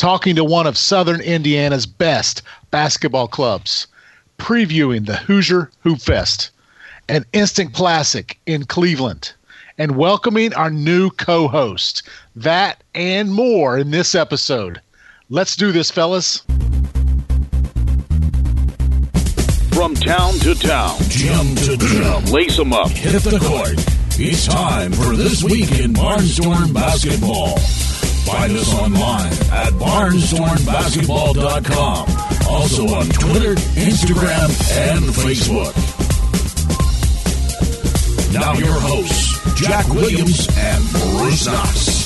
talking to one of Southern Indiana's best basketball clubs, previewing the Hoosier Hoop Fest, an instant classic in Cleveland, and welcoming our new co-host. That and more in this episode. Let's do this, fellas. From town to town, gym to gym, lace them up, hit the court. It's time for This Week in Barnstorm Basketball. Find us online at barnstormbasketball.com. Also on Twitter, Instagram, and Facebook. Now your hosts, Jack Williams and Bruce Knox.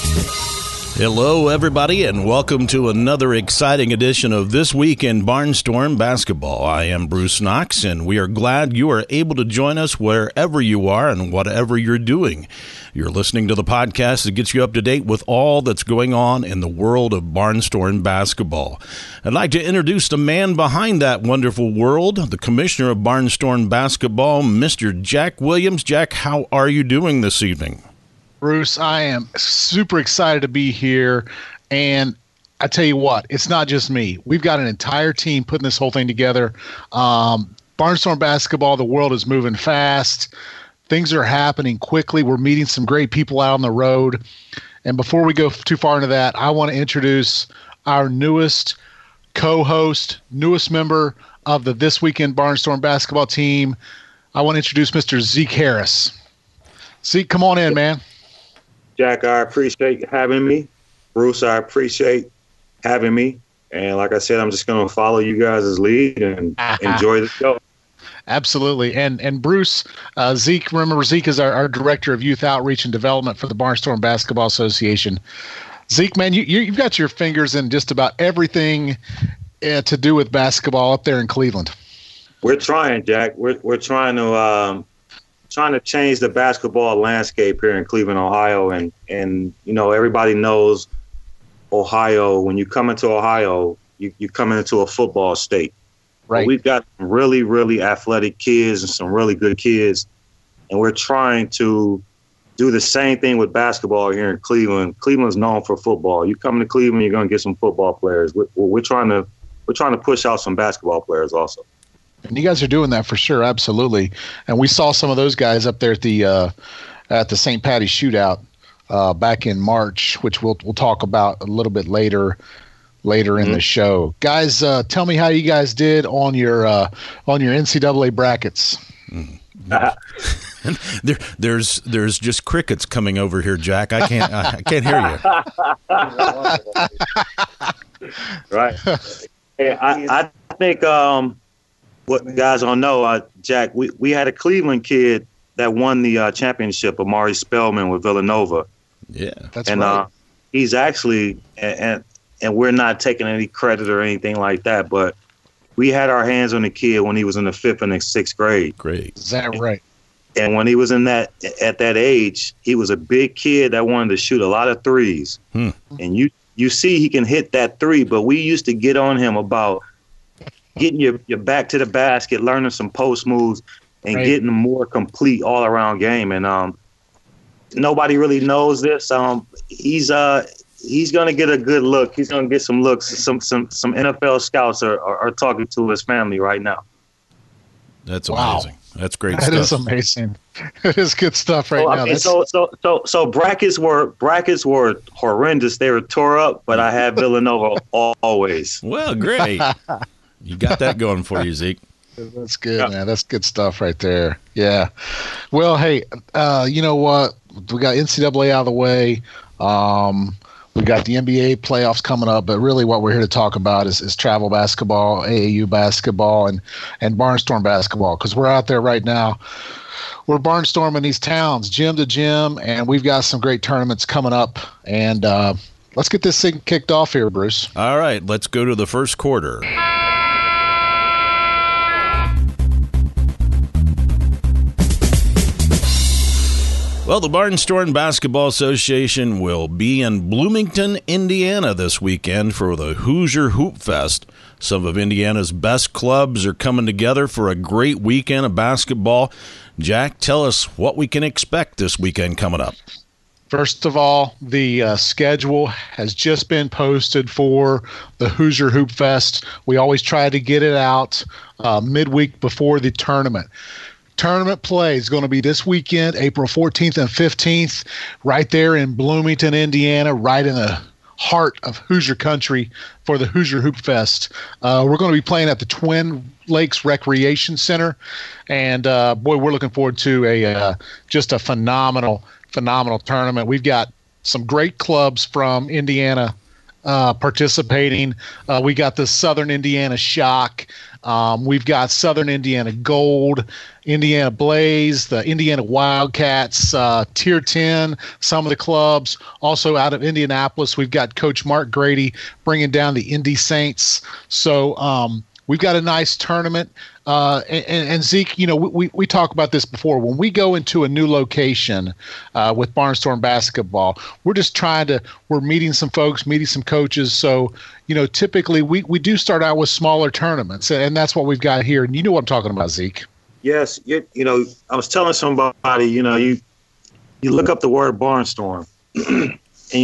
Hello, everybody, and welcome to another exciting edition of This Week in Barnstorm Basketball. I am Bruce Knox, and we are glad you are able to join us wherever you are and whatever you're doing. You're listening to the podcast that gets you up to date with all that's going on in the world of Barnstorm Basketball. I'd like to introduce the man behind that wonderful world, the commissioner of Barnstorm Basketball, Mr. Jack Williams. Jack, how are you doing this evening? Bruce, I am super excited to be here, and I tell you what, it's not just me. We've got an entire team putting this whole thing together. Barnstorm Basketball, the world is moving fast. Things are happening quickly. We're meeting some great people out on the road. And before we go too far into that, I want to introduce our newest co-host, newest member of the This Weekend Barnstorm Basketball team. I want to introduce Mr. Zeke Harris. Zeke, come on in, man. Jack, I appreciate having me. Bruce, I appreciate having me. And like I said, I'm just going to follow you guys' lead and enjoy the show. Absolutely. And Bruce, Zeke, remember Zeke is our Director of Youth Outreach and Development for the Barnstorm Basketball Association. Zeke, man, you've got your fingers in just about everything to do with basketball up there in Cleveland. We're trying, Jack. We're trying to change the basketball landscape here in Cleveland, Ohio. And you know, everybody knows Ohio. When you come into Ohio, you come into a football state. Right. But we've got some really, really athletic kids and some really good kids. And we're trying to do the same thing with basketball here in Cleveland. Cleveland's known for football. You come to Cleveland, you're going to get some football players. We're trying to push out some basketball players also. And you guys are doing that for sure, absolutely. And we saw some of those guys up there at the St. Patty's Shootout back in March, which we'll talk about a little bit later in the show. Guys, tell me how you guys did on your NCAA brackets. There's just crickets coming over here, Jack. I can't hear you. Right. Hey, I think. What guys don't know, Jack, we had a Cleveland kid that won the championship, Amari Spellman with Villanova. Yeah, that's right. He's actually, and we're not taking any credit or anything like that, but we had our hands on the kid when he was in the 5th and the 6th grade. Great. Is that right? And when he was at that age, he was a big kid that wanted to shoot a lot of threes. And you see he can hit that three, but we used to get on him about getting your back to the basket, learning some post moves, and getting a more complete all-around game. And nobody really knows this. He's going to get a good look. He's going to get some looks. Some NFL scouts are talking to his family right now. That's amazing. Wow. That's great stuff. That is amazing. It is good stuff now. I mean, so brackets were horrendous. They were tore up, but I had Villanova always. Well, great. You got that going for you, Zeke. That's good, man. That's good stuff right there. Yeah. Well, hey, you know what? We got NCAA out of the way. We got the NBA playoffs coming up, but really what we're here to talk about is travel basketball, AAU basketball, and Barnstorm basketball, because we're out there right now. We're barnstorming these towns, gym to gym, and we've got some great tournaments coming up. And let's get this thing kicked off here, Bruce. All right, let's go to the first quarter. Well, the Barnstorm Basketball Association will be in Bloomington, Indiana this weekend for the Hoosier Hoop Fest. Some of Indiana's best clubs are coming together for a great weekend of basketball. Jack, tell us what we can expect this weekend coming up. First of all, the schedule has just been posted for the Hoosier Hoop Fest. We always try to get it out midweek before the tournament. Tournament play is going to be this weekend, April 14th and 15th, right there in Bloomington, Indiana, right in the heart of Hoosier country for the Hoosier Hoop Fest. We're going to be playing at the Twin Lakes Recreation Center, and boy, we're looking forward to just a phenomenal tournament. We've got some great clubs from Indiana participating. We got the Southern Indiana Shock. We've got Southern Indiana Gold, Indiana Blaze, the Indiana Wildcats, Tier 10, some of the clubs. Also out of Indianapolis, we've got Coach Mark Grady bringing down the Indy Saints. So we've got a nice tournament. And Zeke, we talk about this before. When we go into a new location with Barnstorm basketball, we're meeting some folks, meeting some coaches. So, typically we do start out with smaller tournaments, and that's what we've got here. And you know what I'm talking about, Zeke. Yes. I was telling somebody, you look up the word Barnstorm, and,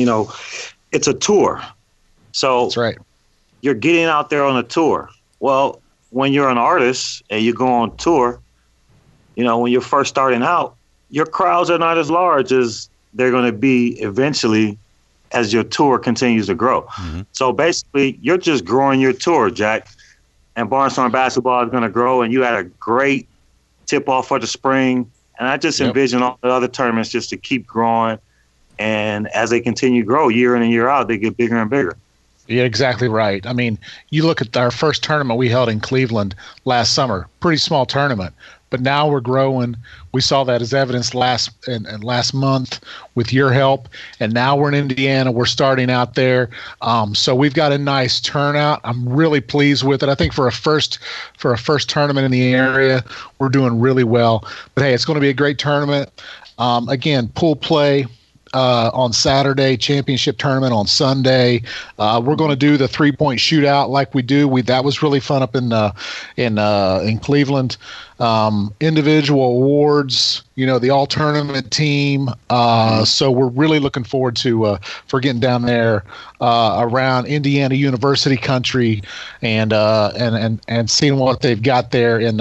it's a tour. So that's right. You're getting out there on a tour. Well, when you're an artist and you go on tour, when you're first starting out, your crowds are not as large as they're going to be eventually as your tour continues to grow. Mm-hmm. So basically, you're just growing your tour, Jack. And Barnstorm basketball is going to grow, and you had a great tip-off for the spring. And I just envision all the other tournaments just to keep growing. And as they continue to grow year in and year out, they get bigger and bigger. Yeah, exactly right. I mean, you look at our first tournament we held in Cleveland last summer, pretty small tournament, but now we're growing. We saw that as evidenced last month with your help, and now we're in Indiana. We're starting out there, so we've got a nice turnout. I'm really pleased with it. I think for a first tournament in the area, we're doing really well. But hey, it's going to be a great tournament. Again, pool play on Saturday, championship tournament on Sunday. We're going to do the 3-point shootout like we do. That was really fun up in Cleveland. Individual awards, the all tournament team. So we're really looking forward to for getting down there around Indiana University country and seeing what they've got there in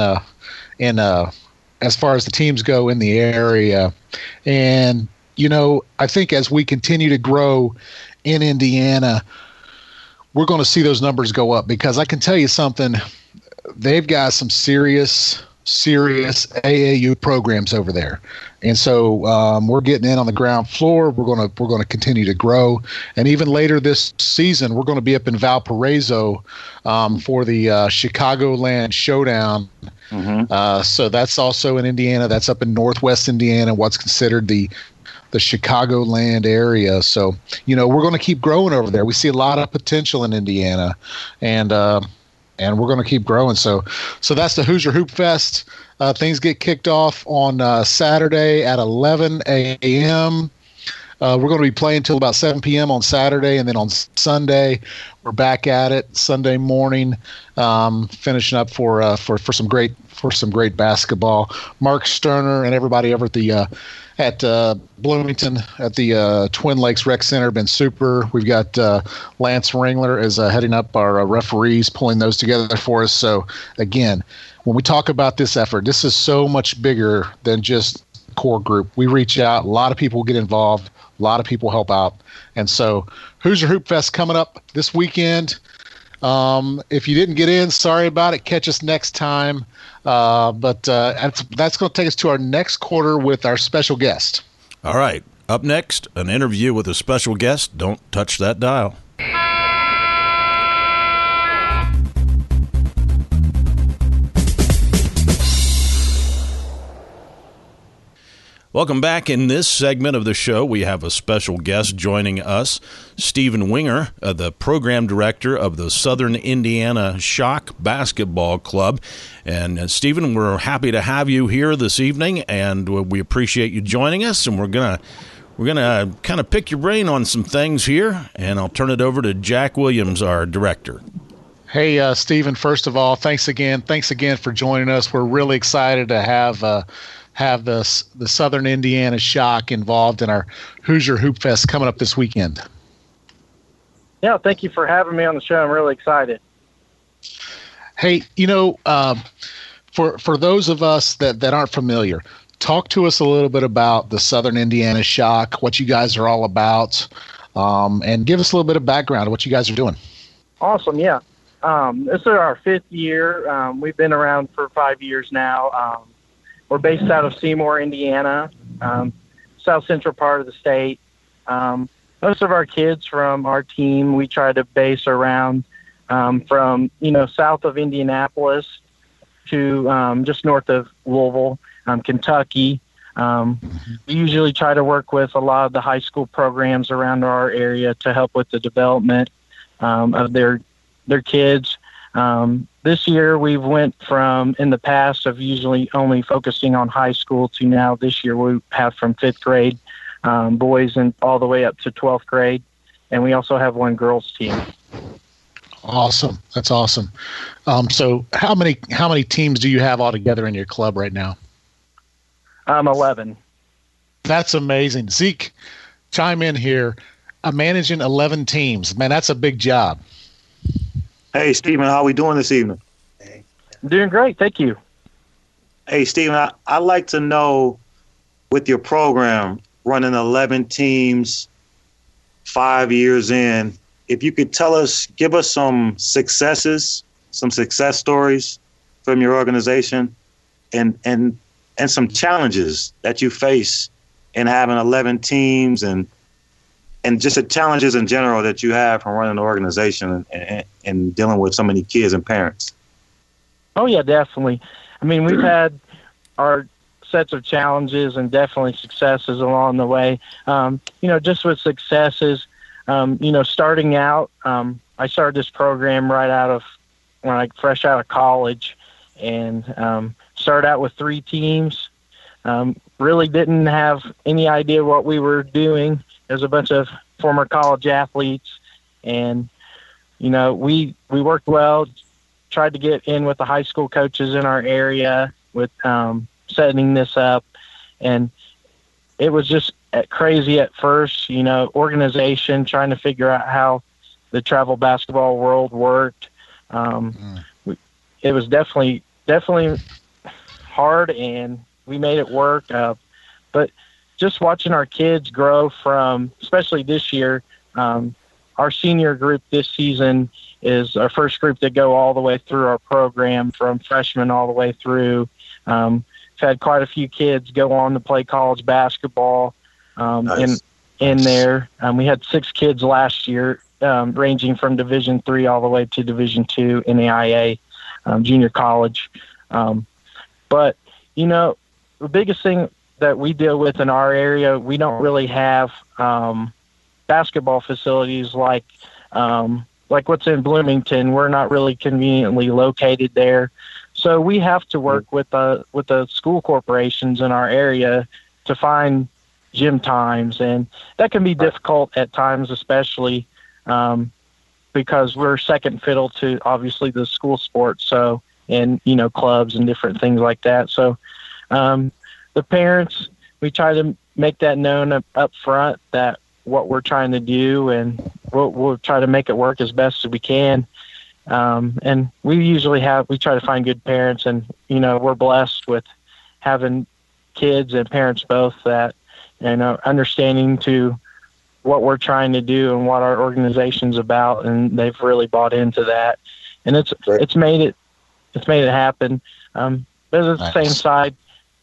as far as the teams go in the area. And I think as we continue to grow in Indiana, we're going to see those numbers go up, because I can tell you something, they've got some serious AAU programs over there. And so we're getting in on the ground floor. We're going to continue to grow. And even later this season, we're going to be up in Valparaiso for the Chicagoland Showdown. Mm-hmm. So that's also in Indiana. That's up in Northwest Indiana, what's considered the Chicagoland area. So, we're going to keep growing over there. We see a lot of potential in Indiana, and we're going to keep growing. So that's the Hoosier Hoop Fest. Things get kicked off on Saturday at 11 a.m. We're going to be playing until about 7 p.m. on Saturday, and then on Sunday we're back at it Sunday morning, finishing up for some great basketball. Mark Sterner and everybody over at Bloomington at the Twin Lakes Rec Center been super. We've got Lance Ringler is heading up our referees, pulling those together for us. So again, when we talk about this effort, this is so much bigger than just core group. We reach out, a lot of people get involved, a lot of people help out. And so Hoosier Hoop Fest coming up this weekend. If you didn't get in, sorry about it. Catch us next time. But that's going to take us to our next quarter with our special guest. All right. Up next, an interview with a special guest. Don't touch that dial. Welcome back. In this segment of the show, we have a special guest joining us, Stephen Winger, the program director of the Southern Indiana Shock Basketball Club. And Stephen, we're happy to have you here this evening, and we appreciate you joining us. And we're gonna kind of pick your brain on some things here, and I'll turn it over to Jack Williams, our director. Hey, Stephen, first of all, thanks again for joining us. We're really excited to have have the Southern Indiana Shock involved in our Hoosier Hoop Fest coming up this weekend. Yeah, thank you for having me on the show. I'm really excited. Hey, for those of us that aren't familiar, talk to us a little bit about the Southern Indiana Shock, what you guys are all about, and give us a little bit of background of what you guys are doing. Awesome, yeah. This is our 5th year. We've been around for 5 years now. We're based out of Seymour, Indiana, south central part of the state. Most of our kids from our team, we try to base around from, south of Indianapolis to just north of Louisville, Kentucky. We usually try to work with a lot of the high school programs around our area to help with the development of their kids. This year we went from, in the past, of usually only focusing on high school to now this year we have from 5th grade boys and all the way up to 12th grade. And we also have one girls team. Awesome. That's awesome. So how many teams do you have all together in your club right now? 11. That's amazing. Zeke, chime in here. Managing 11 teams. Man, that's a big job. Hey, Stephen, how we doing this evening? Doing great. Thank you. Hey, Stephen, I'd like to know, with your program, running 11 teams, 5 years in, if you could give us some successes, some success stories from your organization, and some challenges that you face in having 11 teams and just the challenges in general that you have from running an organization and dealing with so many kids and parents. Oh, yeah, definitely. I mean, we've had our sets of challenges and definitely successes along the way. Just with successes, starting out, I started this program fresh out of college, and started out with 3 teams. Really didn't have any idea what we were doing. There's a bunch of former college athletes, and we worked well, tried to get in with the high school coaches in our area with setting this up, and it was just crazy at first, organization, trying to figure out how the travel basketball world worked. It was definitely hard, and we made it work. But just watching our kids grow from, especially this year, our senior group this season is our first group to go all the way through our program, from freshmen all the way through. We've had quite a few kids go on to play college basketball nice. in there. We had 6 kids last year, ranging from Division III all the way to Division II NAIA junior college. But, the biggest thing that we deal with in our area, we don't really have basketball facilities like what's in Bloomington. We're not really conveniently located there. So we have to work with the school corporations in our area to find gym times, and that can be difficult at times, especially because we're second fiddle to obviously the school sports, so, and clubs and different things like that. So the parents, we try to make that known up front that what we're trying to do, and we'll try to make it work as best as we can. And we try to find good parents, and we're blessed with having kids and parents both that understanding to what we're trying to do and what our organization's about, and they've really bought into that, and it's made it happen. But at the same side,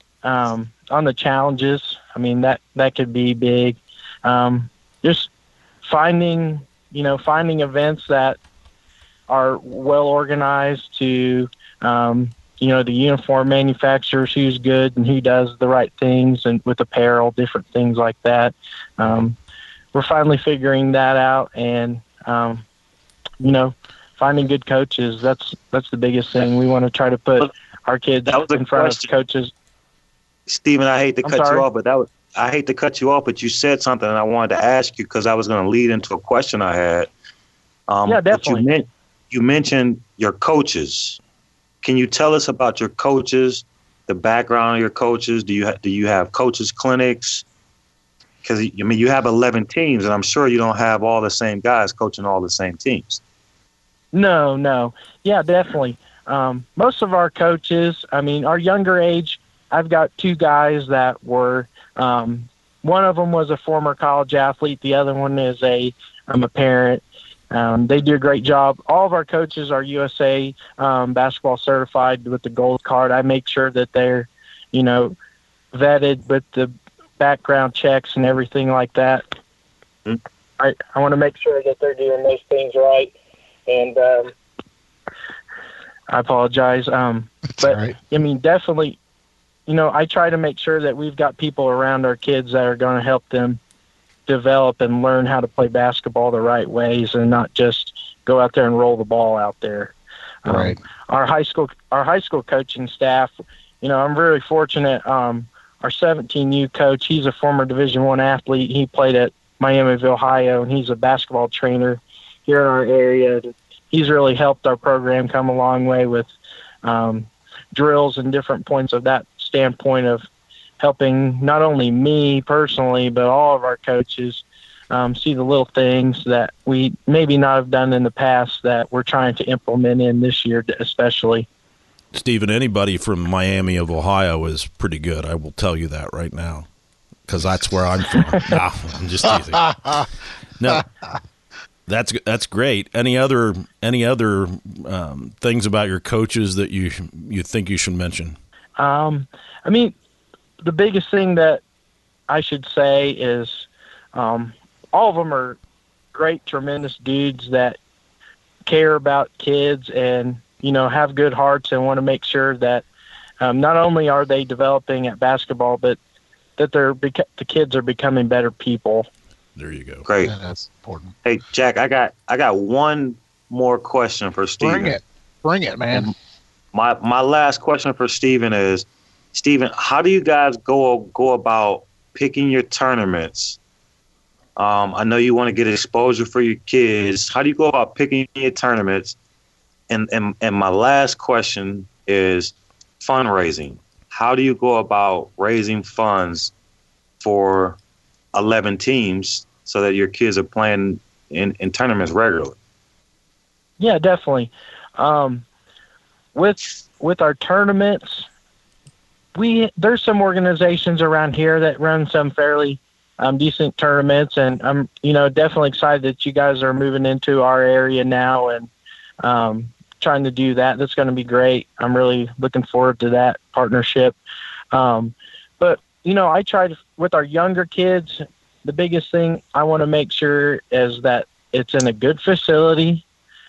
on the challenges, I mean that could be big. Just finding events that are well organized to, the uniform manufacturers, who's good and who does the right things, and with apparel, different things like that. We're finally figuring that out, and, finding good coaches. That's the biggest thing. We want to try to put our kids in front of coaches. Stephen, I hate to cut you off, I hate to cut you off, but you said something and I wanted to ask you, because I was going to lead into a question I had. Yeah, definitely. You mentioned your coaches. Can you tell us about your coaches the background of your coaches? Do you have coaches clinics? Because you have 11 teams, and I'm sure you don't have all the same guys coaching all the same teams. No. Yeah, definitely. Most of our coaches, our younger age, I've got 2 guys that were, one of them was a former college athlete. The other one is a parent. They do a great job. All of our coaches are USA basketball certified with the gold card. I make sure that they're, vetted with the background checks and everything like that. Mm-hmm. I want to make sure that they're doing those things right. And I apologize. But right. Definitely, I try to make sure that we've got people around our kids that are going to help them develop and learn how to play basketball the right ways and not just go out there and roll the ball out there. Right. Our high school coaching staff, I'm really fortunate. Our 17U coach, he's a former Division I athlete. He played at Miami of Ohio, and he's a basketball trainer here in our area. He's really helped our program come a long way with drills and different points of that standpoint of helping not only me personally, but all of our coaches see the little things that we maybe not have done in the past that we're trying to implement in this year especially. Stephen, anybody from Miami of Ohio is pretty good. I will tell you that right now because that's where I'm from. No, I'm just teasing. No, that's great. Any other things about your coaches that you think you should mention? The biggest thing that I should say is all of them are great, tremendous dudes that care about kids and, have good hearts and want to make sure that not only are they developing at basketball, but that the kids are becoming better people. There you go. Great. Yeah, that's important. Hey, Jack, I got one more question for Stephen. Bring it, man. My last question for Stephen is, Stephen, how do you guys go about picking your tournaments? I know you want to get exposure for your kids. How do you go about picking your tournaments? And my last question is fundraising. How do you go about raising funds for 11 teams so that your kids are playing in tournaments regularly? Yeah, definitely. With our tournaments, there's some organizations around here that run some fairly decent tournaments, and I'm definitely excited that you guys are moving into our area now and trying to do that. That's going to be great. I'm really looking forward to that partnership. But I try to, with our younger kids, the biggest thing I want to make sure is that it's in a good facility,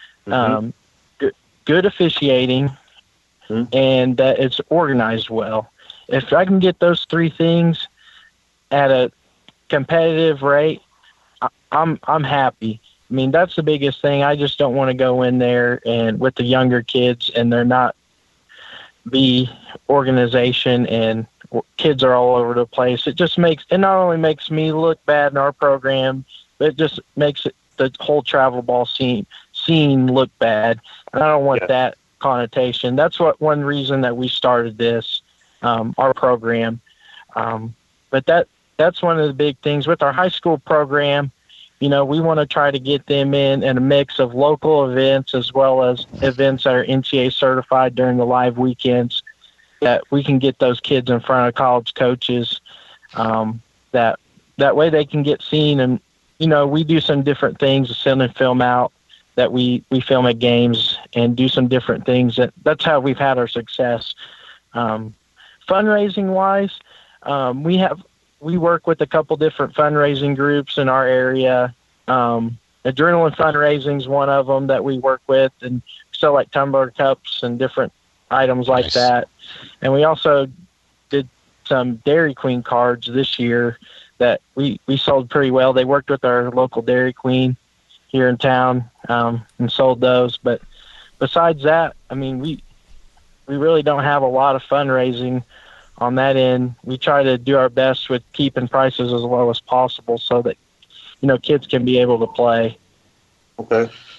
good officiating, and that it's organized well. If I can get those 3 things at a competitive rate, I'm happy. That's the biggest thing. I just don't want to go in there and with the younger kids and they're not be organization and kids are all over the place. It not only makes me look bad in our program, but it just makes the whole travel ball scene look bad. And I don't want that connotation. That's one reason that we started this, our program. But that's one of the big things with our high school program. We want to try to get them in a mix of local events as well as events that are NCAA certified during the live weekends, that we can get those kids in front of college coaches, that way they can get seen. And, we do some different things, send and film out that we film at games and do some different things. That's how we've had our success. Fundraising wise, we work with a couple different fundraising groups in our area. Adrenaline Fundraising is one of them that we work with, and sell like tumbler cups and different items like that. And we also did some Dairy Queen cards this year that we sold pretty well. They worked with our local Dairy Queen here in town and sold those. But besides that, we really don't have a lot of fundraising on that end. We try to do our best with keeping prices as low as possible so that, kids can be able to play. Okay.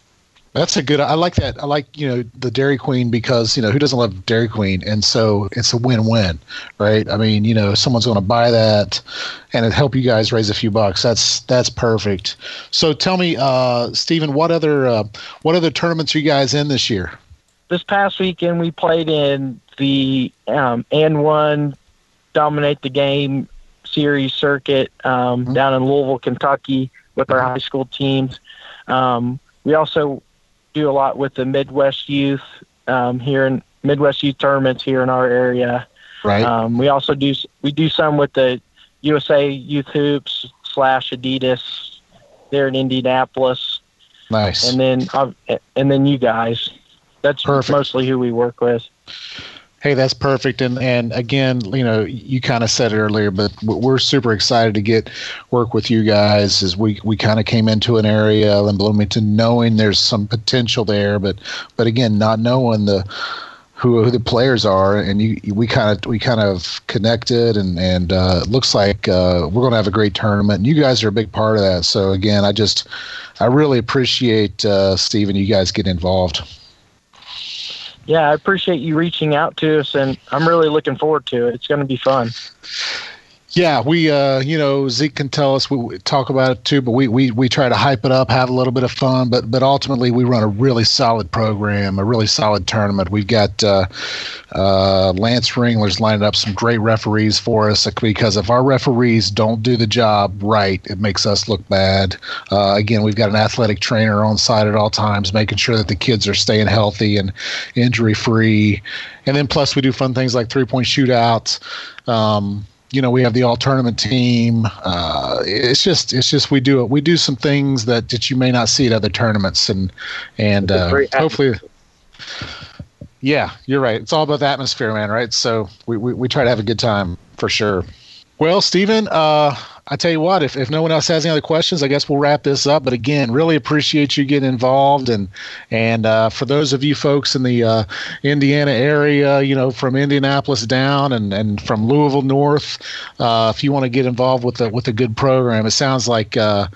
That's a good. I like that. I like the Dairy Queen because who doesn't love Dairy Queen, and so it's a win-win, right? I mean, someone's going to buy that, and it help you guys raise a few bucks. That's perfect. So tell me, Stephen, what other tournaments are you guys in this year? This past weekend we played in the N1 Dominate the Game Series circuit down in Louisville, Kentucky, with our high school teams. We also do a lot with the Midwest Youth Midwest Youth tournaments here in our area. Right. We also do some with the USA Youth Hoops / Adidas there in Indianapolis. Nice. And then you guys. That's perfect. Mostly who we work with. Hey, that's perfect. And again, you kind of said it earlier, but we're super excited to work with you guys as we kind of came into an area in Bloomington knowing there's some potential there, but again, not knowing who the players are, and we kind of connected, and it looks like we're going to have a great tournament, and you guys are a big part of that. So again, I really appreciate Stephen, you guys get involved. Yeah, I appreciate you reaching out to us, and I'm really looking forward to it. It's going to be fun. Yeah, we, Zeke can tell us, we talk about it too, but we try to hype it up, have a little bit of fun, but ultimately we run a really solid program, a really solid tournament. We've got Lance Ringler's lined up some great referees for us, because if our referees don't do the job right, it makes us look bad. Again, we've got an athletic trainer on site at all times, making sure that the kids are staying healthy and injury-free. And then plus we do fun things like three-point shootouts. We have the all tournament team. It's just we do some things that you may not see at other tournaments, and hopefully, yeah, you're right. It's all about the atmosphere, man. Right? So we try to have a good time for sure. Well, Stephen, I tell you what, if no one else has any other questions, I guess we'll wrap this up. But again, really appreciate you getting involved, and for those of you folks in the Indiana area, from Indianapolis down and from Louisville north, if you want to get involved with a good program, it sounds like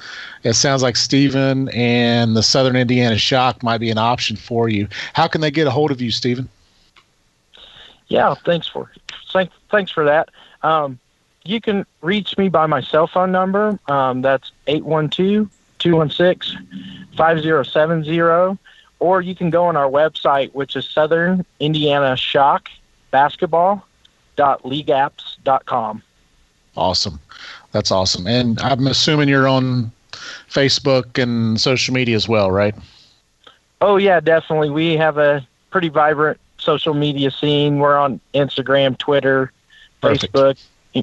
Stephen and the Southern Indiana Shock might be an option for you. How can they get a hold of you, Stephen? Yeah, thanks for that. You can reach me by my cell phone number. That's 812-216-5070. Or you can go on our website, which is Southern Indiana Shock Basketball.leagueapps.com. Awesome. That's awesome. And I'm assuming you're on Facebook and social media as well, right? Oh, yeah, definitely. We have a pretty vibrant social media scene. We're on Instagram, Twitter, Perfect. Facebook.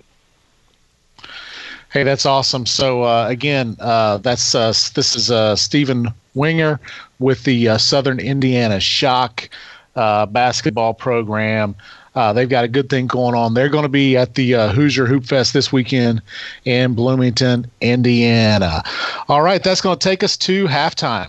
Hey, that's awesome. So again, this is Stephen Winger with the Southern Indiana Shock basketball program. They've got a good thing going on. They're going to be at the Hoosier Hoop Fest this weekend in Bloomington, Indiana. All right, that's going to take us to halftime.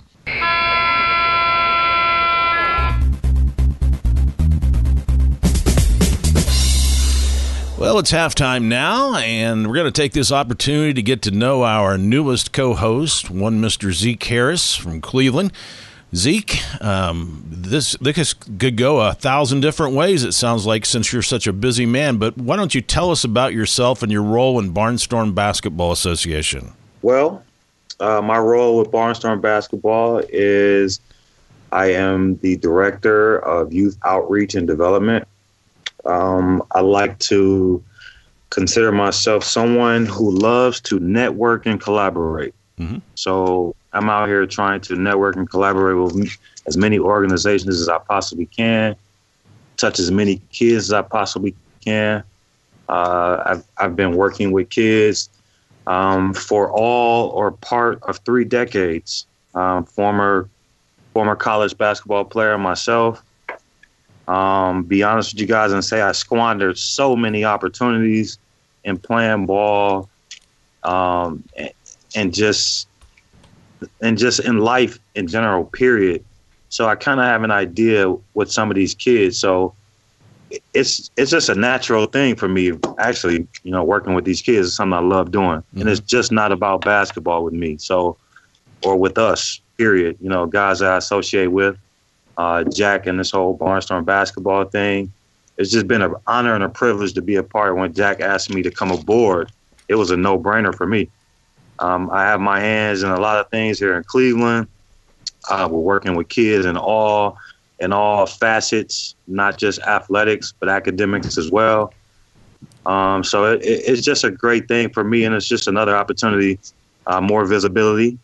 Well, it's halftime now, and we're going to take this opportunity to get to know our newest co-host, one Mr. Zeke Harris from Cleveland. Zeke, this could go 1,000 different ways, it sounds like, since you're such a busy man. But why don't you tell us about yourself and your role in Barnstorm Basketball Association? Well, my role with Barnstorm Basketball is I am the Director of Youth Outreach and Development. I like to consider myself someone who loves to network and collaborate. Mm-hmm. So I'm out here trying to network and collaborate with as many organizations as I possibly can, touch as many kids as I possibly can. I've been working with kids for all or part of 3 decades. Former college basketball player myself. Be honest with you guys and say I squandered so many opportunities in playing ball, and just in life in general, period. So I kind of have an idea with some of these kids. So it's just a natural thing for me, actually, working with these kids is something I love doing. Mm-hmm. And it's just not about basketball with me. So or with us, period. You know, guys that I associate with, Jack and this whole Barnstorm basketball thing. It's just been an honor and a privilege to be a part. When Jack asked me to come aboard, it was a no-brainer for me. I have my hands in a lot of things here in Cleveland. We're working with kids in all facets, not just athletics, but academics as well. So it's just a great thing for me, and it's just another opportunity, more visibility,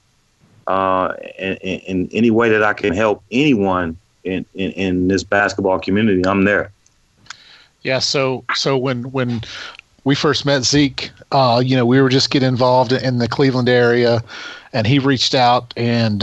in any way that I can help anyone in this basketball community. I'm there. Yeah. So when we first met Zeke, we were just getting involved in the Cleveland area, and he reached out, and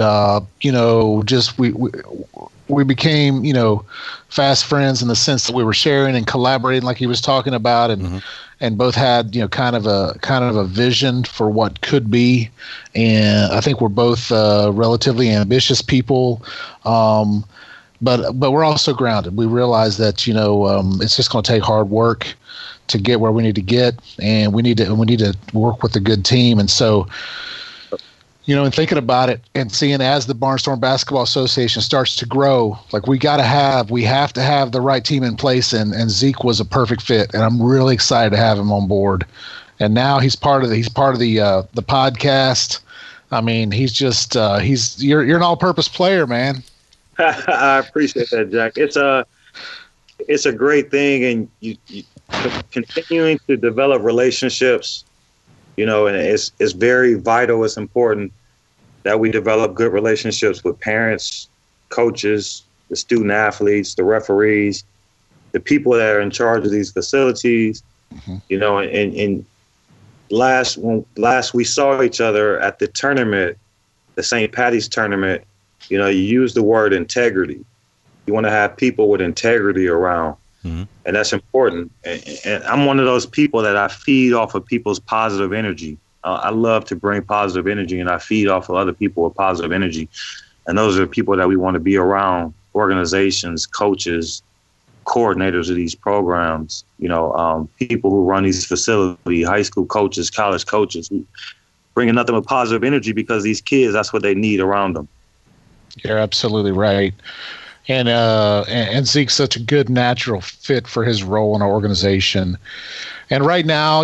we became fast friends in the sense that we were sharing and collaborating, like he was talking about, and both had kind of a vision for what could be, and I think we're both relatively ambitious people. But we're also grounded. We realize that it's just going to take hard work to get where we need to get, and we need to work with a good team. And so, in thinking about it and seeing as the Barnstorm Basketball Association starts to grow, like we have to have the right team in place, and Zeke was a perfect fit, and I'm really excited to have him on board. And now he's part of the podcast. I mean, you're an all-purpose player, man. I appreciate that, Jack. It's a great thing, and you continuing to develop relationships, and it's very vital. It's important that we develop good relationships with parents, coaches, the student athletes, the referees, the people that are in charge of these facilities. And last we saw each other at the tournament, the St. Patty's tournament. You use the word integrity. You want to have people with integrity around, and that's important. And I'm one of those people that I feed off of people's positive energy. I love to bring positive energy, and I feed off of other people with positive energy. And those are the people that we want to be around: organizations, coaches, coordinators of these programs. People who run these facilities, high school coaches, college coaches, bringing nothing but positive energy, because these kids, that's what they need around them. You're absolutely right. And Zeke's such a good natural fit for his role in our organization. And right now,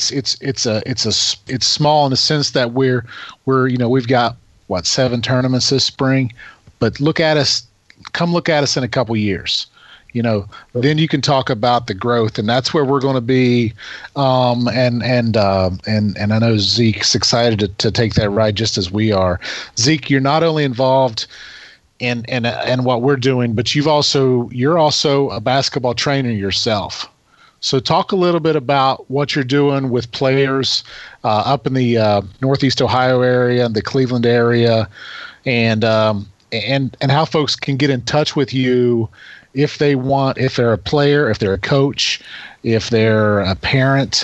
it's small in the sense that we've got 7 tournaments this spring, but come look at us in a couple years. Then you can talk about the growth, and that's where we're going to be. And I know Zeke's excited to take that ride just as we are. Zeke, you're not only involved in what we're doing, but you're also a basketball trainer yourself. So talk a little bit about what you're doing with players up in the Northeast Ohio area and the Cleveland area, and how folks can get in touch with you if they're a player, if they're a coach, if they're a parent,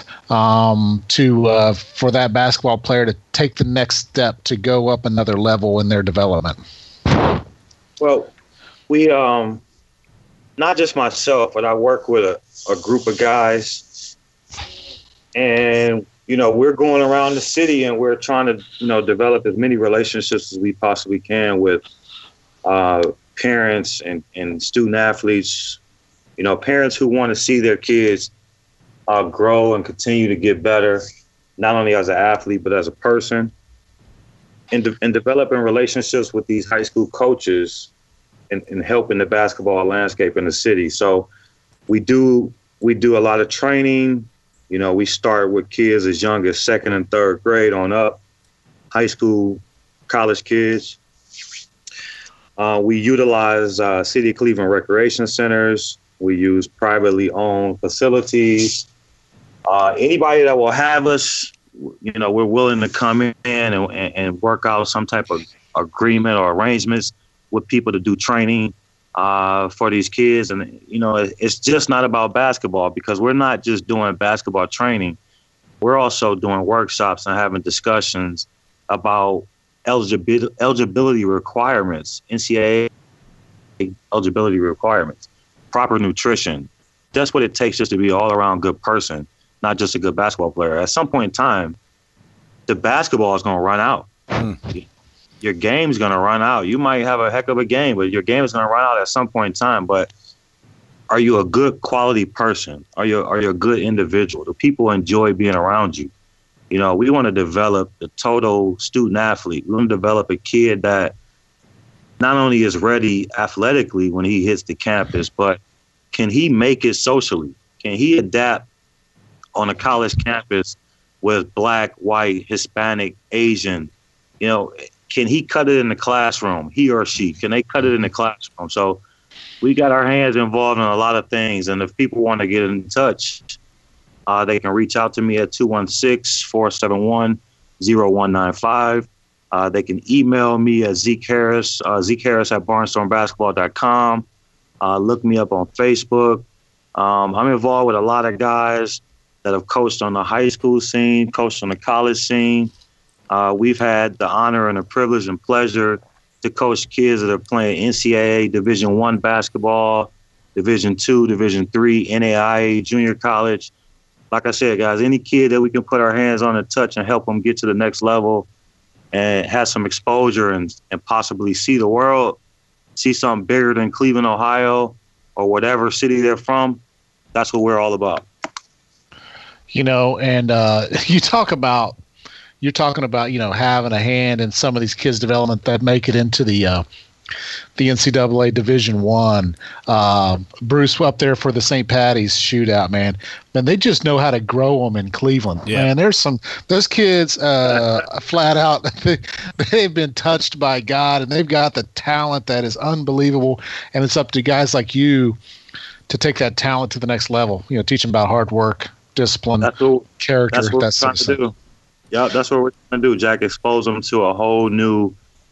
for that basketball player to take the next step to go up another level in their development. Well, we not just myself, but I work with a group of guys, and we're going around the city, and we're trying to develop as many relationships as we possibly can with parents and student athletes, parents who want to see their kids grow and continue to get better, not only as an athlete, but as a person, and developing relationships with these high school coaches and helping the basketball landscape in the city. So we do a lot of training. We start with kids as young as 2nd and 3rd grade on up, high school, college kids. We utilize City of Cleveland recreation centers. We use privately owned facilities. Anybody that will have us, we're willing to come in and work out some type of agreement or arrangements with people to do training for these kids. And, it's just not about basketball, because we're not just doing basketball training. We're also doing workshops and having discussions about eligibility requirements, NCAA eligibility requirements, proper nutrition. That's what it takes just to be an all-around good person, not just a good basketball player. At some point in time, the basketball is going to run out. your game's going to run out. You might have a heck of a game, but your game is going to run out at some point in time. But are you a good quality person? Are you a good individual? Do people enjoy being around you? You know, we want to develop the total student athlete. We want to develop a kid that not only is ready athletically when he hits the campus, but can he make it socially? Can he adapt on a college campus with black, white, Hispanic, Asian? You know, can he cut it in the classroom? He or she, can they cut it in the classroom? So we got our hands involved in a lot of things. And if people want to get in touch, they can reach out to me at 216-471-0195. They can email me at Zeke Harris at barnstormbasketball.com. Look me up on Facebook. I'm involved with a lot of guys that have coached on the high school scene, coached on the college scene. We've had the honor and the privilege and pleasure to coach kids that are playing NCAA Division I basketball, Division II, Division III, NAIA, junior college. Like I said, guys, any kid that we can put our hands on and touch and help them get to the next level and have some exposure and possibly see the world, see something bigger than Cleveland, Ohio, or whatever city they're from, that's what we're all about. You know, and you're talking about, you know, having a hand in some of these kids' development that make it into the NCAA Division I. Bruce, up there for the St. Patty's shootout, man. And they just know how to grow them in Cleveland. Yeah. Man, those kids flat out, they've been touched by God, and they've got the talent that is unbelievable. And it's up to guys like you to take that talent to the next level. You know, teach them about hard work, discipline, character. That's what we're trying to do. Yeah, that's what we're trying to do, Jack. Expose them to a whole new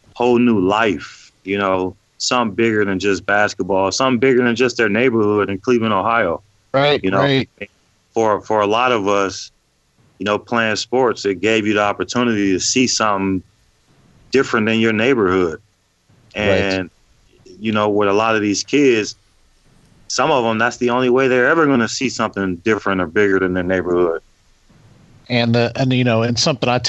life. You know, something bigger than just basketball, something bigger than just their neighborhood in Cleveland, Ohio. Right. You know, right. For a lot of us, you know, playing sports, it gave you the opportunity to see something different than your neighborhood. And, you know, with a lot of these kids, some of them, that's the only way they're ever going to see something different or bigger than their neighborhood. And you know, and something I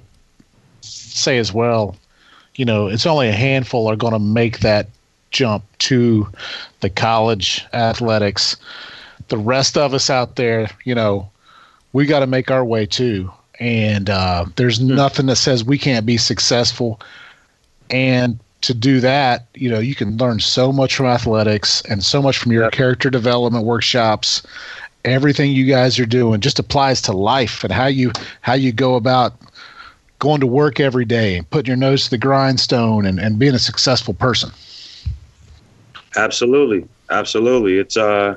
say as well, you know, it's only a handful are going to make that jump to the college athletics. The rest of us out there, you know, we got to make our way too. And there's nothing that says we can't be successful. And to do that, you know, you can learn so much from athletics and so much from your character development workshops. Everything you guys are doing just applies to life and how you go about going to work every day and putting your nose to the grindstone and being a successful person. Absolutely. It's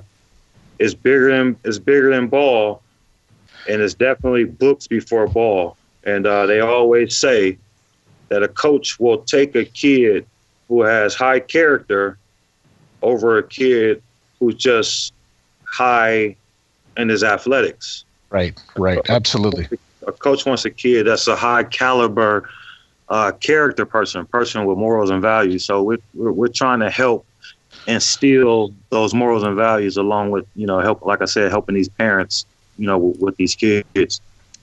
bigger than ball, and it's definitely books before ball. And they always say that a coach will take a kid who has high character over a kid who's just high in his athletics. Right. Absolutely. A coach wants a kid that's a high caliber character person with morals and values. So we're trying to help instill those morals and values along with, you know, helping these parents, you know, with these kids.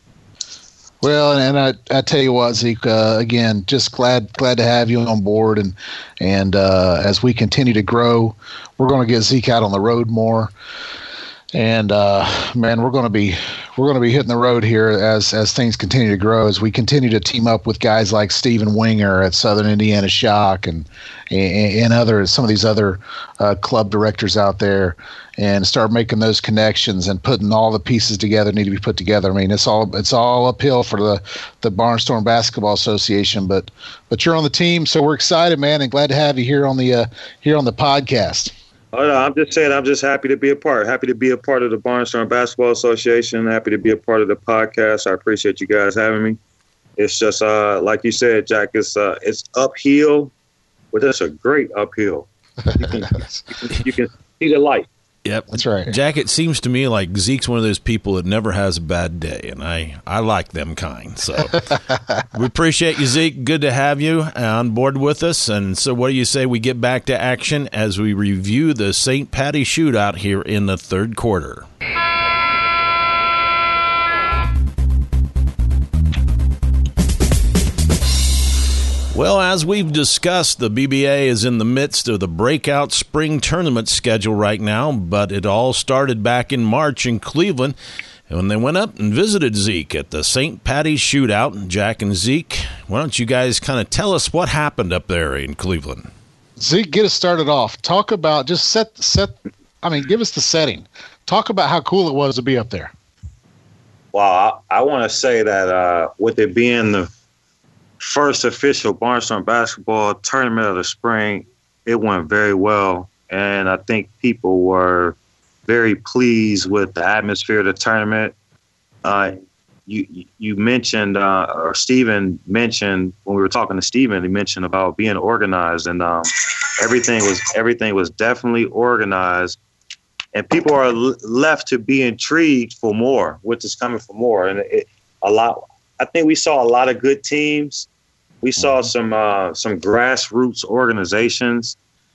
Well, and I tell you what, Zeke, again, just glad to have you on board, and as we continue to grow, we're going to get Zeke out on the road more. And man, we're going to be hitting the road here as things continue to grow, as we continue to team up with guys like Steven Winger at Southern Indiana Shock and some of these other club directors out there, and start making those connections and putting all the pieces together need to be put together. I mean, it's all uphill for the Barnstorm Basketball Association, but you're on the team, so we're excited, man, and glad to have you here on the podcast. Oh, no, I'm just saying, I'm just happy to be a part. Happy to be a part of the Barnstorm Basketball Association. Happy to be a part of the podcast. I appreciate you guys having me. It's just like you said, Jack. It's uphill, but it's a great uphill. You can see the light. Yep, that's right. Jack, it seems to me like Zeke's one of those people that never has a bad day, and I like them kind. So we appreciate you, Zeke. Good to have you on board with us. And so what do you say we get back to action as we review the St. Patty shootout here in the third quarter? Well, as we've discussed, the BBA is in the midst of the breakout spring tournament schedule right now, but it all started back in March in Cleveland when they went up and visited Zeke at the St. Patty's Shootout. Jack and Zeke, why don't you guys kind of tell us what happened up there in Cleveland? Zeke, get us started off. Talk about, just give us the setting. Talk about how cool it was to be up there. Well, I want to say that with it being the first official Barnstorm basketball tournament of the spring, it went very well. And I think people were very pleased with the atmosphere of the tournament. You mentioned, or Steven mentioned, when we were talking to Steven, he mentioned about being organized, and everything was definitely organized. And people are left to be intrigued for more, which is coming for more. And I think we saw a lot of good teams. We saw some grassroots organizations,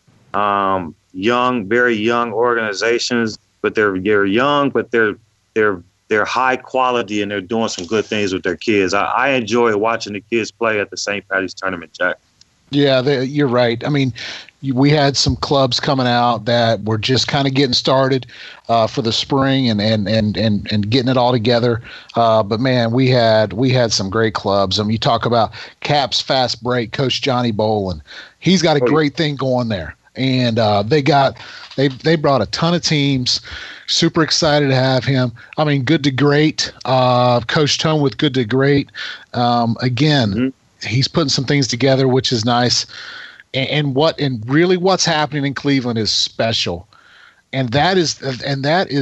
very young organizations, but they're young, but they're high quality, and they're doing some good things with their kids. I enjoy watching the kids play at the St. Patty's tournament, Jack. Yeah, you're right. I mean, we had some clubs coming out that were just kind of getting started for the spring and getting it all together. But man, we had some great clubs. I mean, you talk about Caps Fast Break, Coach Johnny Boland. He's got a great thing going there, and they brought a ton of teams. Super excited to have him. I mean, Good to Great, Coach Tone with Good to Great. Again. He's putting some things together, which is nice. And really what's happening in Cleveland is special. And that's going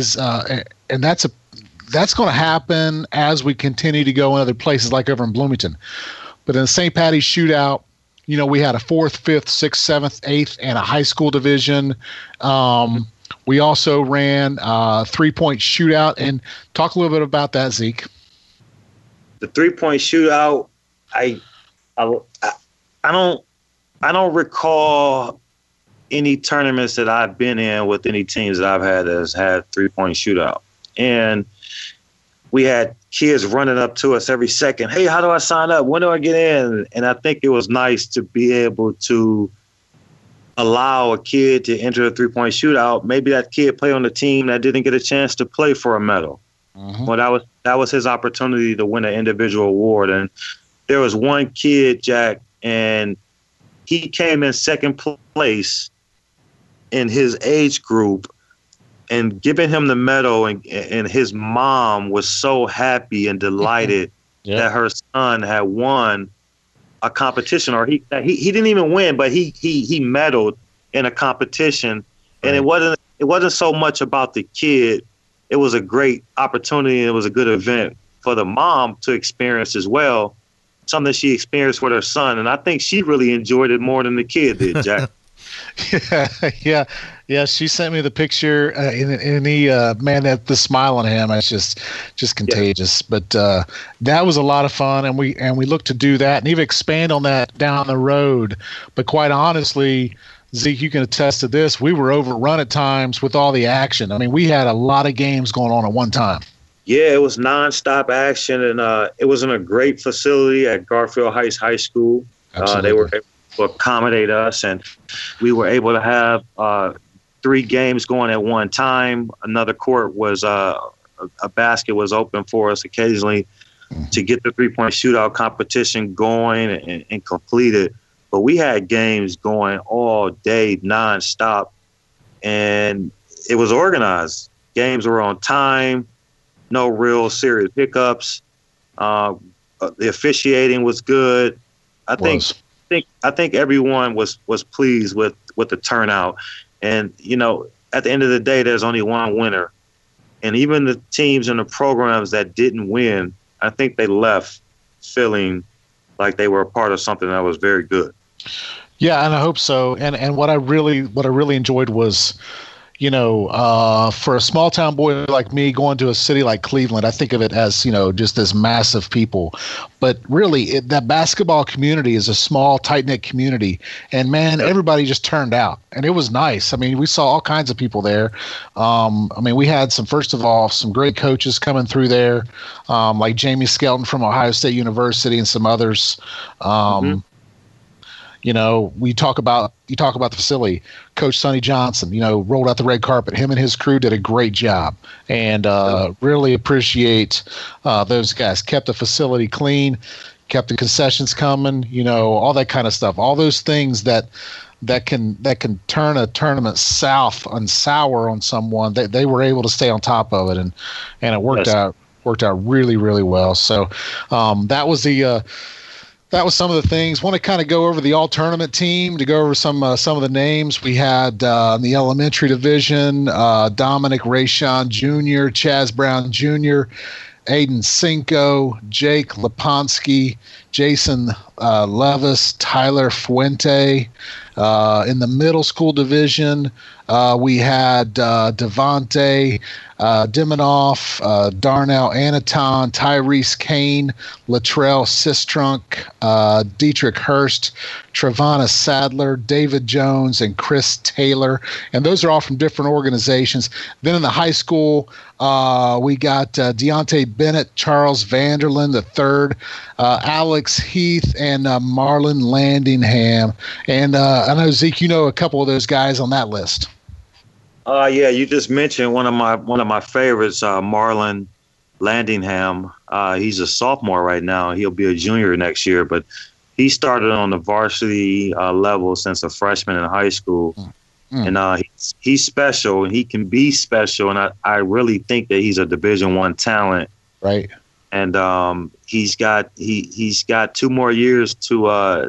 to happen as we continue to go in other places like over in Bloomington. But in the St. Patty's Shootout, we had a 4th, 5th, 6th, 7th, 8th, and a high school division. We also ran a 3-point shootout. And talk a little bit about that, Zeke. The 3-point shootout, I don't recall any tournaments that I've been in with any teams that I've had that has had 3-point shootout. And we had kids running up to us every second. Hey, how do I sign up? When do I get in? And I think it was nice to be able to allow a kid to enter a 3-point shootout. Maybe that kid played on a team that didn't get a chance to play for a medal. Mm-hmm. Well, that was his opportunity to win an individual award. And there was one kid, Jack, and he came in second place in his age group, and giving him the medal, and his mom was so happy and delighted that her son had won a competition, or he didn't even win, but he medaled in a competition. And it wasn't so much about the kid. It was a great opportunity, and it was a good event for the mom to experience as well. Something she experienced with her son, and I think she really enjoyed it more than the kid did, Jack. Yeah. She sent me the picture, and he, man, the smile on him, it's just contagious. Yeah. But that was a lot of fun, and we look to do that and even expand on that down the road. But quite honestly, Zeke, you can attest to this. We were overrun at times with all the action. I mean, we had a lot of games going on at one time. Yeah, it was nonstop action, and it was in a great facility at Garfield Heights High School. They were able to accommodate us, and we were able to have 3 games going at one time. Another court was a basket was open for us occasionally to get the 3-point shootout competition going and completed. But we had games going all day, nonstop, and it was organized. Games were on time. No real serious hiccups. The officiating was good. I think everyone was pleased with the turnout. And at the end of the day, there's only one winner. And even the teams and the programs that didn't win, I think they left feeling like they were a part of something that was very good. Yeah, and I hope so. And what I really enjoyed was, for a small town boy like me going to a city like Cleveland, I think of it as, just this massive people. But really, that basketball community is a small, tight-knit community. And, man, everybody just turned out. And it was nice. I mean, we saw all kinds of people there. We had some great coaches coming through there, like Jamie Skelton from Ohio State University and some others. You know, you talk about the facility. Coach Sonny Johnson, you know, rolled out the red carpet. Him and his crew did a great job, and really appreciate those guys. Kept the facility clean, kept the concessions coming. You know, all that kind of stuff. All those things that can turn a tournament sour on someone. They were able to stay on top of it, and it worked out really, really well. So that was some of the things. Want to kind of go over the all tournament team, to go over some of the names we had in the elementary division. Dominic Rayshon Jr., Chaz Brown Jr., Aiden Cinco, Jake Liponsky, Jason Levis, Tyler Fuente. In the middle school division, we had Devontae Diminoff, Darnell Anaton, Tyrese Kane, Latrell Sistrunk, Dietrich Hurst, Travana Sadler, David Jones, and Chris Taylor. And those are all from different organizations. Then in the high school, we got Deontay Bennett, Charles Vanderland III, Alex Heath, and Marlon Landingham. And I know, Zeke, you know a couple of those guys on that list. Yeah, you just mentioned one of my favorites, Marlon Landingham. He's a sophomore right now. He'll be a junior next year, but he started on the varsity level since a freshman in high school. And he's special, and he can be special, and I really think that he's a Division I talent. Right. And he's got 2 more years to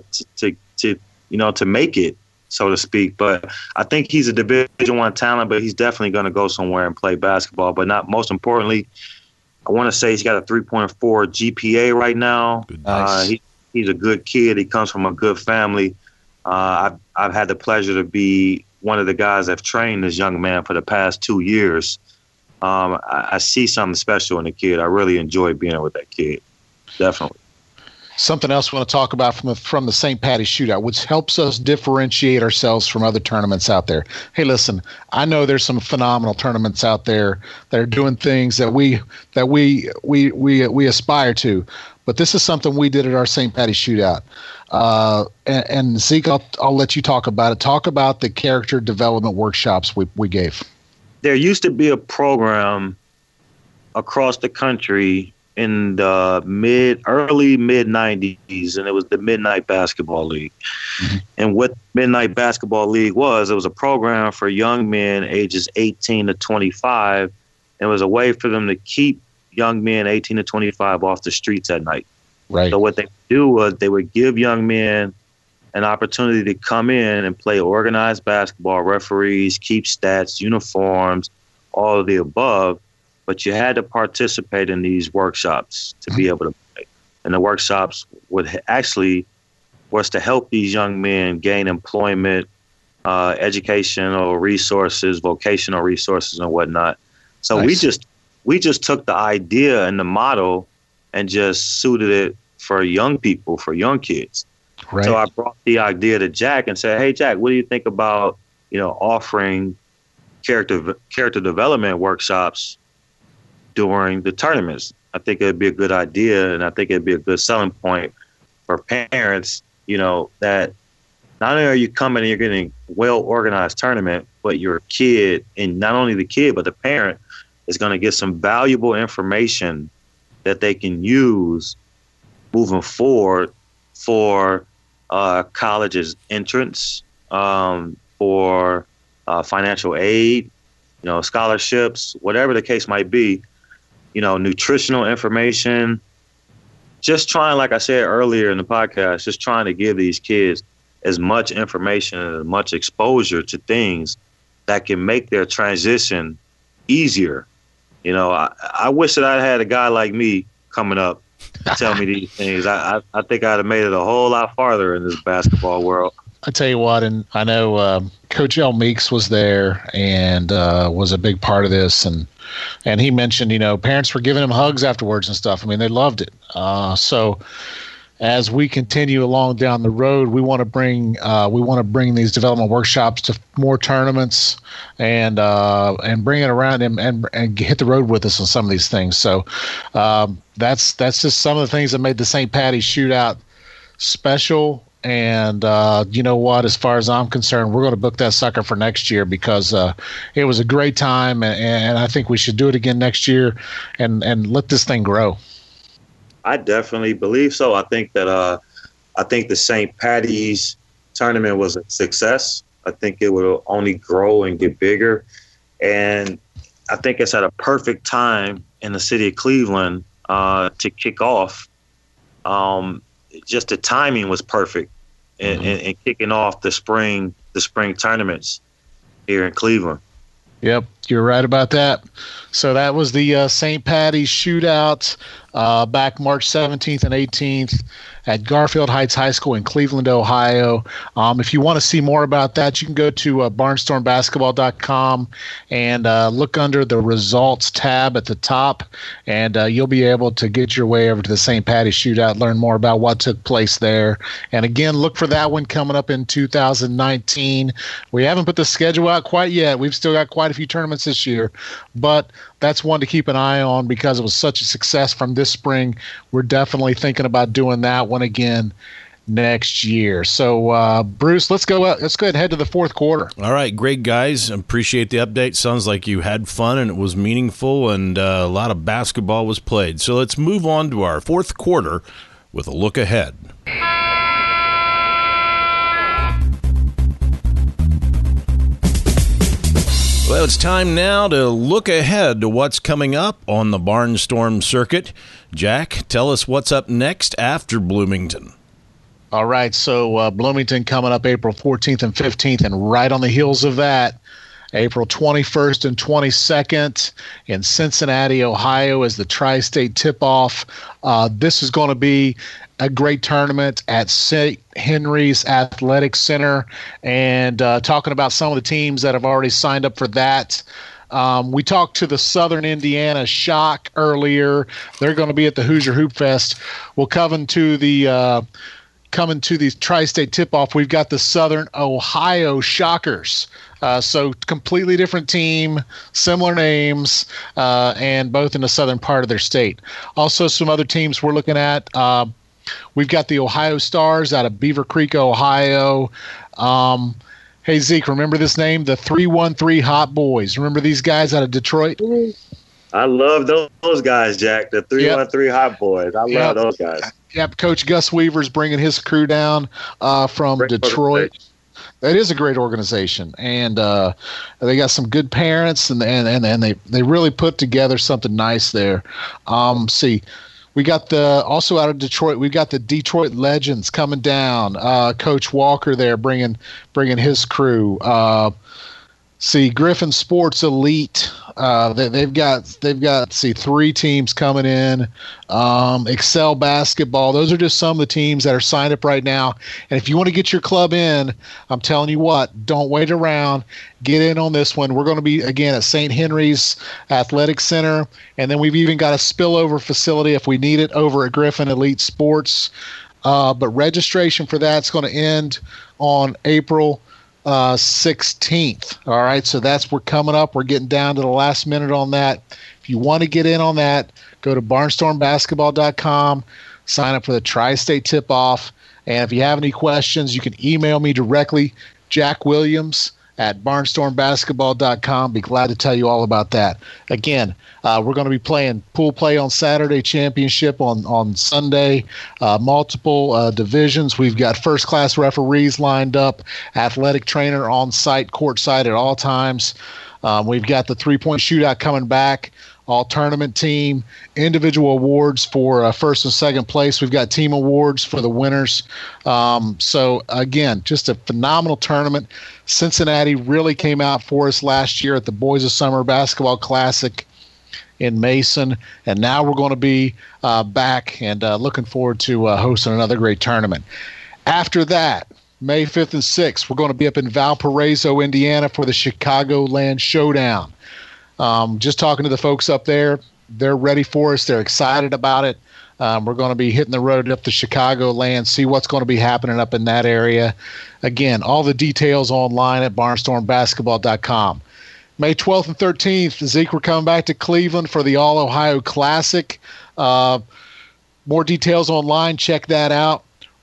make it, so to speak. But I think he's a Division I talent, but he's definitely going to go somewhere and play basketball. But not most importantly, I want to say he's got a 3.4 GPA right now. Nice. He's a good kid. He comes from a good family. I've had the pleasure to be one of the guys that's trained this young man for the past 2 years. I see something special in the kid. I really enjoy being with that kid. Definitely. Something else we want to talk about from the St. Patty's Shootout, which helps us differentiate ourselves from other tournaments out there. Hey, listen, I know there's some phenomenal tournaments out there that are doing things that we aspire to, but this is something we did at our St. Patty's Shootout. And Zeke, I'll let you talk about it. Talk about the character development workshops we gave. There used to be a program across the country in the early mid 90s, and it was the Midnight Basketball League. Mm-hmm. And what Midnight Basketball League was, it was a program for young men ages 18 to 25. And it was a way for them to keep young men 18 to 25 off the streets at night. Right. So what they do was they would give young men an opportunity to come in and play organized basketball, referees, keep stats, uniforms, all of the above. But you had to participate in these workshops to be able to play. And the workshops was to help these young men gain employment, educational resources, vocational resources, and whatnot. So nice. we just took the idea and the model and just suited it for young people, for young kids. Right. So I brought the idea to Jack and said, "Hey, Jack, what do you think about offering character development workshops during the tournaments?" I think it'd be a good idea, and I think it'd be a good selling point for parents, that not only are you coming and you're getting a well-organized tournament, but your kid, and not only the kid, but the parent, is going to get some valuable information that they can use moving forward for college's entrance, for financial aid, scholarships, whatever the case might be. Nutritional information, just trying, like I said earlier in the podcast, just trying to give these kids as much information and as much exposure to things that can make their transition easier. I wish that I had a guy like me coming up to tell me these things. I think I'd have made it a whole lot farther in this basketball world. I tell you what, and I know Coach L. Meeks was there and was a big part of this, and he mentioned, parents were giving him hugs afterwards and stuff. I mean, they loved it. So as we continue along down the road, we want to bring these development workshops to more tournaments and bring it around and hit the road with us on some of these things. So that's just some of the things that made the St. Patty's Shootout special And you know what? As far as I'm concerned, we're going to book that sucker for next year because it was a great time, and I think we should do it again next year and let this thing grow. I definitely believe so. I think that I think the St. Patty's tournament was a success. I think it will only grow and get bigger. And I think it's at a perfect time in the city of Cleveland to kick off. Just the timing was perfect in kicking off the spring tournaments here in Cleveland. Yep, you're right about that. So that was the St. Patty's shootout back March 17th and 18th at Garfield Heights High School in Cleveland, Ohio. If you want to see more about that, you can go to barnstormbasketball.com and look under the results tab at the top, and you'll be able to get your way over to the St. Patty's shootout, learn more about what took place there. And again, look for that one coming up in 2019. We haven't put the schedule out quite yet. We've still got quite a few tournaments this year, but that's one to keep an eye on because it was such a success from this spring. We're definitely thinking about doing that one again next year. So, Bruce, let's go ahead and head to the fourth quarter. All right, great, guys. Appreciate the update. Sounds like you had fun and it was meaningful and a lot of basketball was played. So let's move on to our fourth quarter with a look ahead. Well, it's time now to look ahead to what's coming up on the Barnstorm circuit. Jack, tell us what's up next after Bloomington. All right, so Bloomington coming up April 14th and 15th, and right on the heels of that, April 21st and 22nd in Cincinnati, Ohio, is the Tri-State Tip-Off. This is going to be a great tournament at St. Henry's Athletic Center, and talking about some of the teams that have already signed up for that. We talked to the Southern Indiana Shock earlier. They're going to be at the Hoosier Hoop Fest. We'll coming to the Tri-State Tip-Off. We've got the Southern Ohio Shockers. So completely different team, similar names, and both in the southern part of their state. Also, some other teams we're looking at. We've got the Ohio Stars out of Beaver Creek, Ohio. Hey, Zeke, remember this name? The 313 Hot Boys. Remember these guys out of Detroit? I love those guys, Jack. The 313 Hot Boys. I love those guys. Yep, Coach Gus Weaver's bringing his crew down from Detroit. That is a great organization, and they got some good parents, and they really put together something nice there. We got also out of Detroit. We got the Detroit Legends coming down. Coach Walker there bringing his crew. Griffin Sports Elite. They've got three teams coming in. Excel Basketball. Those are just some of the teams that are signed up right now. And if you want to get your club in, I'm telling you what, don't wait around. Get in on this one. We're going to be again at St. Henry's Athletic Center, and then we've even got a spillover facility if we need it over at Griffin Elite Sports. But registration for that's going to end on April 16th. All right, so we're coming up. We're getting down to the last minute on that. If you want to get in on that, go to barnstormbasketball.com, sign up for the Tri-State Tip-Off, and if you have any questions, you can email me directly, Jack Williams at barnstormbasketball.com. Be glad to tell you all about that. Again, we're going to be playing pool play on Saturday, championship on Sunday, multiple divisions. We've got first-class referees lined up, athletic trainer on site, courtside at all times. We've got the three-point shootout coming back, all tournament team, individual awards for first and second place. We've got team awards for the winners. So, again, just a phenomenal tournament. Cincinnati really came out for us last year at the Boys of Summer Basketball Classic in Mason, and now we're going to be back and looking forward to hosting another great tournament. After that, May 5th and 6th, we're going to be up in Valparaiso, Indiana for the Chicagoland Showdown. Just talking to the folks up there, they're ready for us. They're excited about it. We're going to be hitting the road up to Chicagoland, see what's going to be happening up in that area. Again, all the details online at barnstormbasketball.com. May 12th and 13th, Zeke, we're coming back to Cleveland for the All-Ohio Classic. More details online. Check that out.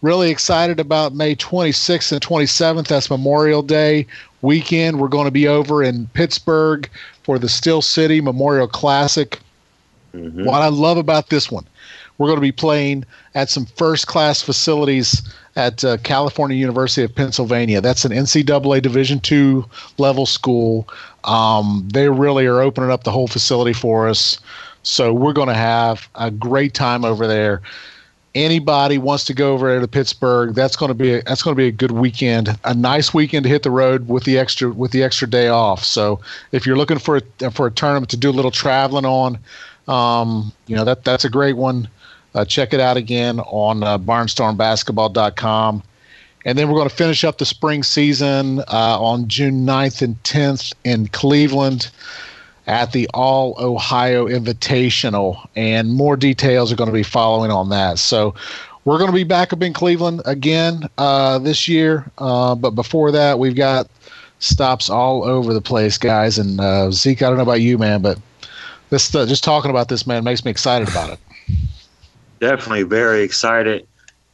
really excited about May 26th and 27th. That's Memorial Day weekend. We're going to be over in Pittsburgh for the Steel City Memorial Classic. Mm-hmm. What I love about this one, we're going to be playing at some first-class facilities at California University of Pennsylvania. That's an NCAA Division II level school. They really are opening up the whole facility for us. So we're going to have a great time over there. Anybody wants to go over there to Pittsburgh, that's going to be a good weekend, a nice weekend to hit the road with the extra day off. So if you're looking for a tournament to do a little traveling on, that's a great one. Check it out again on barnstormbasketball.com. And then we're going to finish up the spring season on June 9th and 10th in Cleveland at the All Ohio Invitational. And more details are going to be following on that. So we're going to be back up in Cleveland again this year. But before that, we've got stops all over the place, guys. And Zeke, I don't know about you, man, but this just talking about this, man, makes me excited about it. Definitely very excited.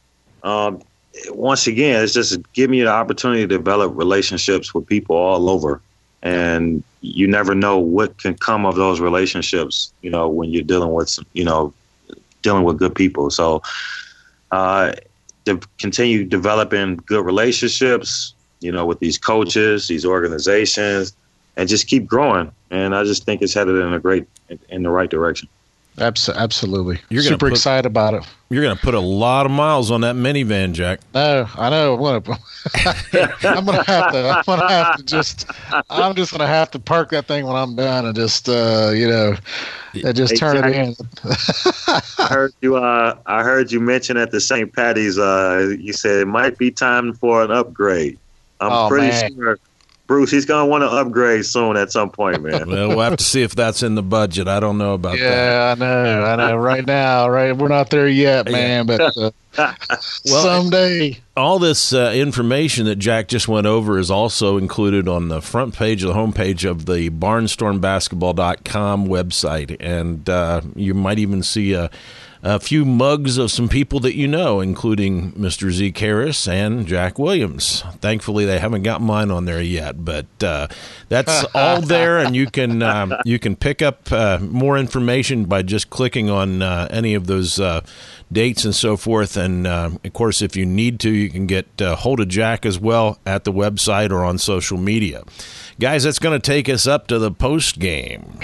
Once again, it's just giving you the opportunity to develop relationships with people all over. And you never know what can come of those relationships, when you're dealing with good people. So to continue developing good relationships, with these coaches, these organizations, and just keep growing. And I just think it's headed in the right direction. Absolutely. You're super excited about it. You're going to put a lot of miles on that minivan, Jack. No, I know. I'm going to have to park that thing when I'm done and just, and just turn it in. I heard you mention at the St. Patty's, you said it might be time for an upgrade. I'm pretty sure Bruce, he's going to want to upgrade soon at some point, man. Well, we'll have to see if that's in the budget. I don't know about that. Yeah, I know. Right now, we're not there yet, man, but someday. All this information that Jack just went over is also included on the front page, the homepage of the barnstormbasketball.com website, and you might even see a few mugs of some people that you know, including Mr. Zeke Harris and Jack Williams. Thankfully, they haven't got mine on there yet, but that's all there, and you can pick up more information by just clicking on any of those dates and so forth. And, of course, if you need to, you can get hold of Jack as well at the website or on social media. Guys, that's going to take us up to the post game.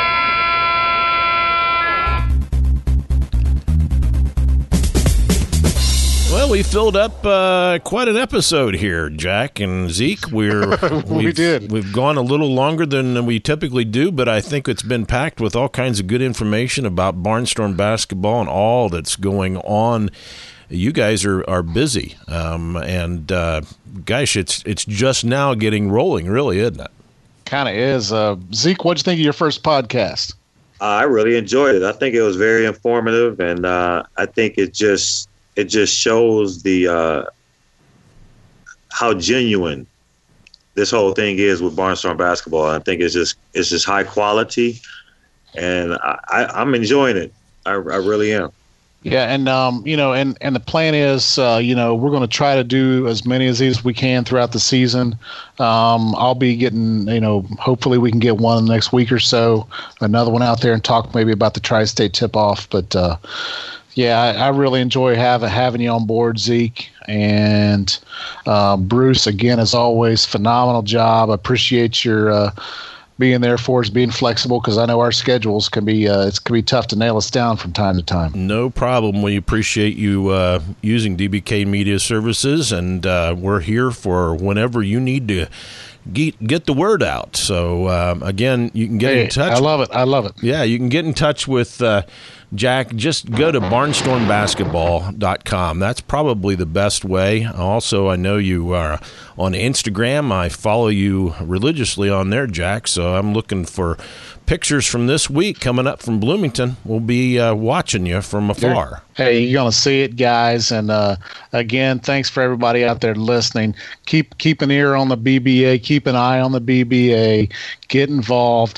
Well, we filled up quite an episode here, Jack and Zeke. We've gone a little longer than we typically do, but I think it's been packed with all kinds of good information about Barnstorm basketball and all that's going on. You guys are busy, and gosh, it's just now getting rolling, really, isn't it? Kind of is. Zeke, what'd you think of your first podcast? I really enjoyed it. I think it was very informative, and I think it just shows the how genuine this whole thing is with Barnstorm basketball. I think it's just high quality, and I'm enjoying it. I really am. Yeah, and and the plan is, we're going to try to do as many of these as we can throughout the season. I'll be getting, hopefully we can get one in the next week or so, another one out there and talk maybe about the Tri-State tip-off. But yeah, I really enjoy having you on board, Zeke. And Bruce, again, as always, phenomenal job. I appreciate your being there for us, being flexible, because I know our schedules can be tough to nail us down from time to time. No problem. We appreciate you using DBK Media Services, and we're here for whenever you need to get the word out. So, again, you can get in touch. I love it. Yeah, you can get in touch with Jack. Just go to barnstormbasketball.com. That's probably the best way. Also, I know you are on Instagram. I follow you religiously on there, Jack, so I'm looking for pictures from this week coming up from Bloomington. We'll be watching you from afar. Hey, you're going to see it, guys. And again, thanks for everybody out there listening. Keep an ear on the BBA. Keep an eye on the BBA. Get involved.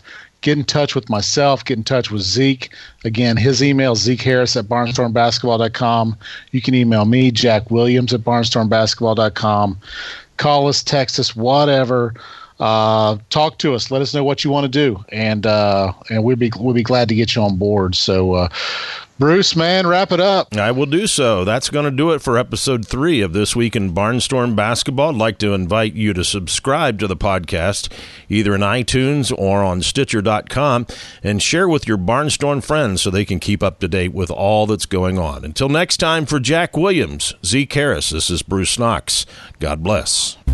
get in touch with myself, get in touch with Zeke. Again, his email is zekeharris@barnstormbasketball.com. You can email me, Jack Williams, at barnstormbasketball.com. Call us, text us, whatever. Talk to us. Let us know what you want to do, and we'll be glad to get you on board. So, Bruce, man, wrap it up. I will do so. That's going to do it for episode 3 of This Week in Barnstorm Basketball. I'd like to invite you to subscribe to the podcast, either in iTunes or on Stitcher.com, and share with your Barnstorm friends so they can keep up to date with all that's going on. Until next time, for Jack Williams, Zeke Harris, this is Bruce Knox. God bless.